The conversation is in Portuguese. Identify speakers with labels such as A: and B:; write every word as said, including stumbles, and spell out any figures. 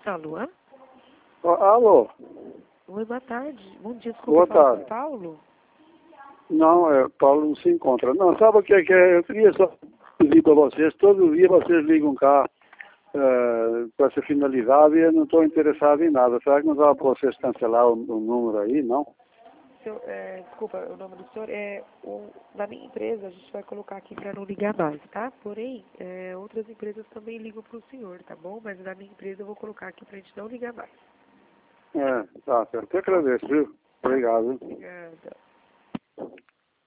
A: Alô?
B: Ó, alô?
A: Oi, boa tarde. Bom dia,
B: Boa
A: desculpa, fala
B: tarde.
A: com o Paulo?
B: Não, é, Paulo não se encontra. Não, sabe o que é que é? Eu queria só pedir para vocês, todo dia vocês ligam cá é, com essa finalidade e eu não estou interessado em nada. Será que não dá para vocês cancelar o, o número aí, não?
A: Seu, é, desculpa, o nome do senhor é o, da minha empresa, a gente vai colocar aqui para não ligar mais, tá? Porém, é, outras empresas também ligam para o senhor, tá bom? Mas na minha empresa eu vou colocar aqui para a gente não ligar mais.
B: É, tá, eu te agradeço, viu? Obrigado.
A: Obrigada.